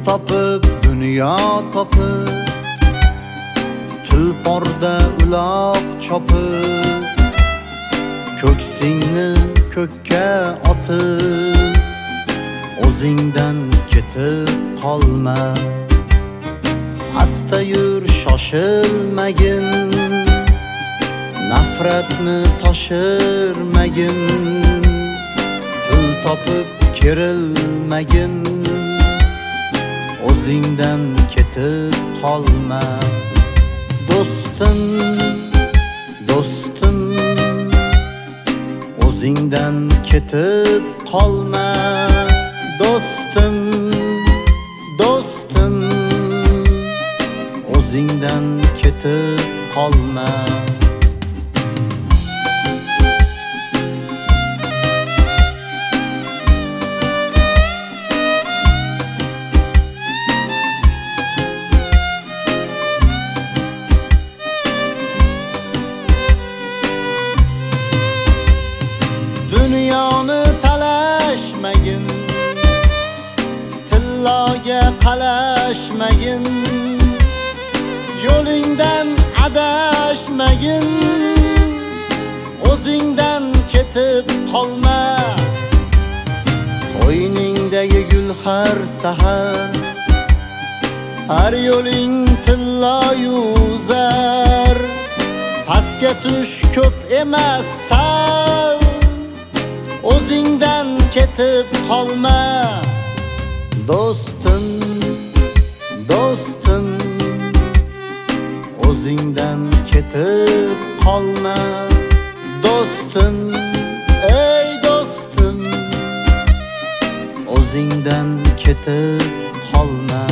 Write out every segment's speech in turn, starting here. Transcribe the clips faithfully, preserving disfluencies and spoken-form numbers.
topib dunyo topib, tulporda uloq chopib, ko'ksingni ko'kka otib, o'zingdan ketib qolma. Asta yur, shoshilmagin, nafratni toshirmagin, pul topib kerilmagin, o'zingdan ketib qolma. Do'stim, do'stim, o'zingdan ketib qolma. Do'stim, do'stim, o'zingdan ketib qolma. Dunyoni talashmagin, tilloga qalashmagin, yo'lingdan adashmagin, o'zingdan ketib qolma. Qo'yningdagi gul har sahar, har yo'ling tilloyu zar, pastga tush ko'p emas sal, o'zingdan ketib qolma. Do'stim, do'stim, o'zingdan ketib qolma. Do'stim, ey do'stim, o'zingdan ketib qolma.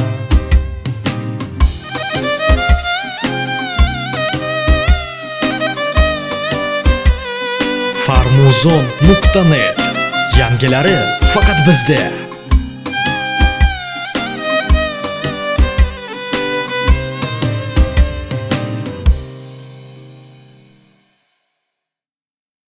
farmuzon nuqta net yangilari faqat bizda.